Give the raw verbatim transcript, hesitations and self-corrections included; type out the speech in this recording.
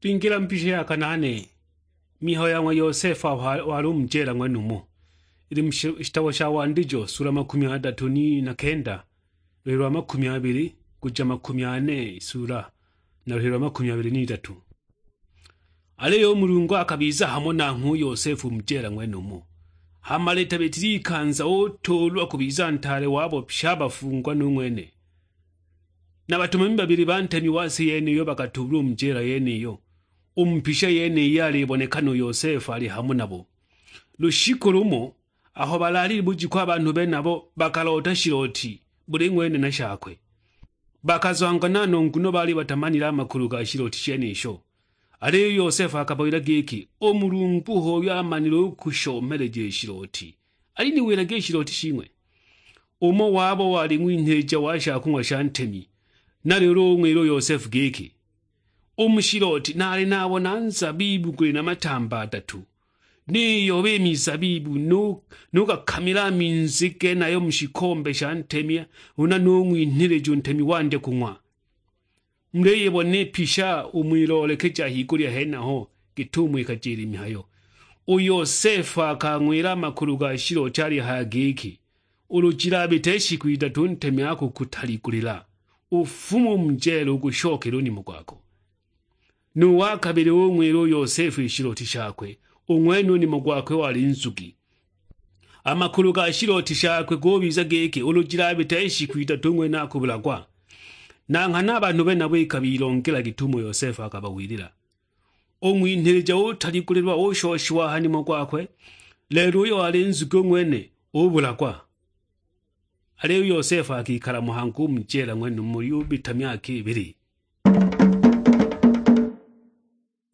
Tuingira mpisha ya Kanane miho ya mwa Yosefa wali umjela mwenumo ili mshitawa shawa ndijo sura makumi atatu na kenda lero makumi abiri kuja makumi ane sura na lero makumi abiri n'itatu. Aleyo Mulungu akabiza hamwe na nku Yosefu umjela mwenumo hamaleta betiri kanza otolwa kubiza ntare wabo pshabafungwa n'umwene n'abatuma babiri bantemi wasi yene yo bakatubura umjela yene yo umpisha yene yali ibonekano Yosefu ali hamwe nabo. Lushiko rumo aho balali buji kwa abantu be nabo bakalota shiroti buri ngwene na shakwe bakazwanga nano nguno bali batamanira amakuru ga shiroti shenisho. Ale Yosefu akaboira giki omulungu ho yamaniro kushomereje shiroti ali ni werage shiroti shimwe umo wabo wali mwinteja washakunwa shantemi na rero mwero Yosefu giki umushiroti nale nabona nzabibu kuri namatamba atatu niyo bemizabibu no nuka kamera minzike nayo mushikombe shantemia una nomwintire juntemi wande kunwa mreye bone pisha umwirole keja higuri hena ho gitumwe kajiri mihayo o Yosefu akanwira amakuru ga shiroti ari hagiki urujira biteshi kwida tuntemi ako kutalikulira ufumu mjelo gushokero ni mugwako nuwa kabiri wo mwero Yosefu ishiroti shakwe umwenu ni mugwakwe wali nzugi amakuru ga shiroti shakwe gobiza geke urugira biteshi kwida tumwe nakubulagwa nanka n'abantu be nabo ikabirongera gitumo Yosefu akabawirira omwintereja utalikulirwa oshoshwa hani mugwakwe lero yo wali nzugi umwene obulagwa. Ale Yosefu akikara muhangu umjela mwenu muri ubitamyaka ibiri